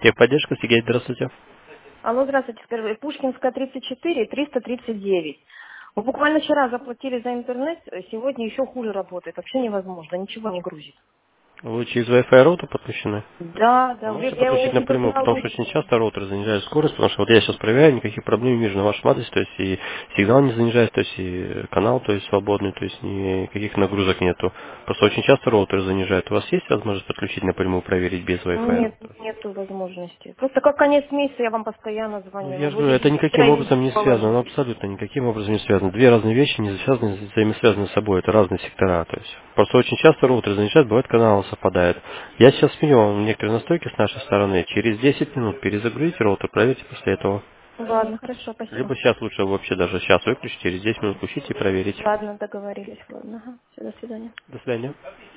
Техподдержка, Сергей, здравствуйте. Алло, здравствуйте. Скажи, Пушкинская 34, 339. Мы буквально вчера заплатили за интернет, сегодня еще хуже работает. Вообще невозможно, ничего не грузит. Вы через Wi-Fi роутер подключены? Да, А да, можете я подключить очень напрямую, потому поздравляю. что очень часто роутер занижает скорость, потому что вот я сейчас проверяю, никаких проблем не вижу на вашем адресе, то есть и сигнал не занижается, то есть и канал, то есть свободный, то есть никаких нагрузок нету. Просто очень часто роутер занижает. У вас есть возможность подключить напрямую, проверить без Wi-Fi Нет, роутера? нету возможности. Просто как конец месяца я вам постоянно Ну, звоню. я Ну, же вы говорю, же это никаким быстро и образом не связано, оно положили. абсолютно никаким образом не связано. Две разные вещи не связаны, взаимосвязаны с собой, это разные сектора. То есть просто очень часто роутер занижает, бывает каналы совпадают. Я сейчас сменю вам некоторые настройки с нашей стороны. Через 10 минут перезагрузите роутер, проверьте после этого. Ладно, хорошо, спасибо. Либо сейчас лучше вообще даже сейчас выключить, через 10 минут включите и проверить. Ладно, договорились. Ладно, ага. Все, до свидания. До свидания.